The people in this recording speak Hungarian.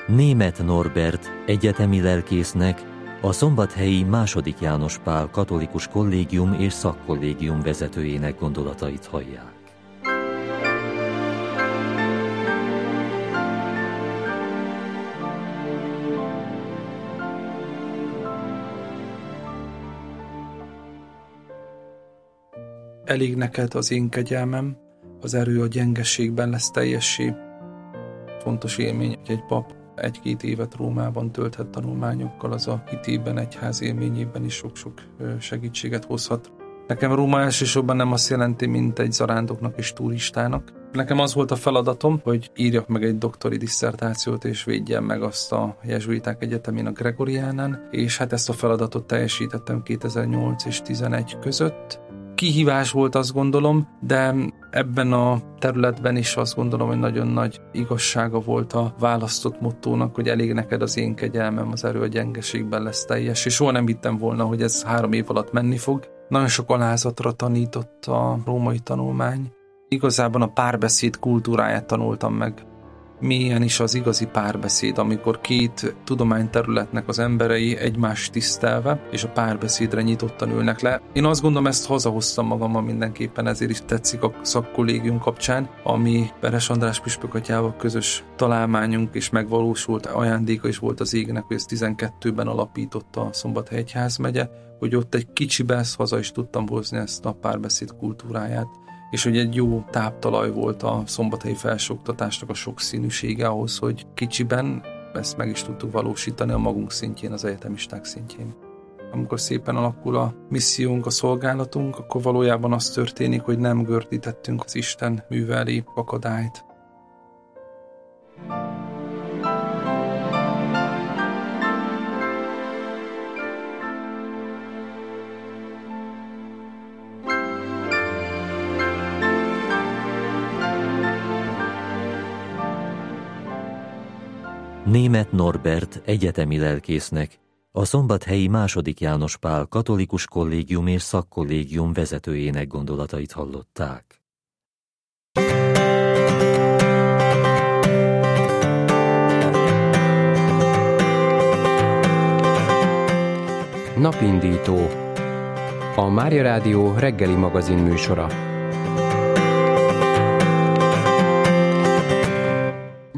Németh Norbert egyetemi lelkésznek, a szombathelyi II. János Pál Katolikus Kollégium és Szakkollégium vezetőjének gondolatait hallják. Elég neked az én kegyelmem, az erő a gyengeségben lesz teljessé. Fontos élmény, hogy egy pap 1-2 évet Rómában tölthet tanulmányokkal, az a hitében, egyház élményében is sok-sok segítséget hozhat. Nekem Róma elsősorban nem azt jelenti, mint egy zarándoknak és turistának. Nekem az volt a feladatom, hogy írjak meg egy doktori disszertációt, és védjem meg azt a jezsuiták egyetemén, a Gregoriánán, és hát ezt a feladatot teljesítettem 2008 és 2011 között. Kihívás volt, azt gondolom, de ebben a területben is azt gondolom, hogy nagyon nagy igazsága volt a választott mottónak, hogy elég neked az én kegyelmem, az erő a gyengeségben lesz teljes, és soha nem hittem volna, hogy ez 3 év alatt menni fog. Nagyon sok alázatra tanított a római tanulmány. Igazából a párbeszéd kultúráját tanultam meg. Milyen is az igazi párbeszéd, amikor 2 tudományterületnek az emberei egymást tisztelve, és a párbeszédre nyitottan ülnek le. Én azt gondolom, ezt hazahoztam magammal mindenképpen, ezért is tetszik a szakkollégium kapcsán, ami Beres András püspök atyával közös találmányunk és megvalósult ajándéka is volt az égnek, hogy ezt 12-ben alapította a Szombathely Egyházmegye, hogy ott egy kicsibe ezt haza is tudtam hozni, ezt a párbeszéd kultúráját, és hogy egy jó táptalaj volt a szombathelyi felsőoktatásnak a sokszínűsége ahhoz, hogy kicsiben ezt meg is tudtuk valósítani a magunk szintjén, az egyetemisták szintjén. Amikor szépen alakul a missziónk, a szolgálatunk, akkor valójában az történik, hogy nem gördítettünk az Isten műveli akadályt. Németh Norbert egyetemi lelkésznek, a szombathelyi II. János Pál Katolikus Kollégium és Szakkollégium vezetőjének gondolatait hallották. Napindító. A Mária Rádió reggeli magazin műsora.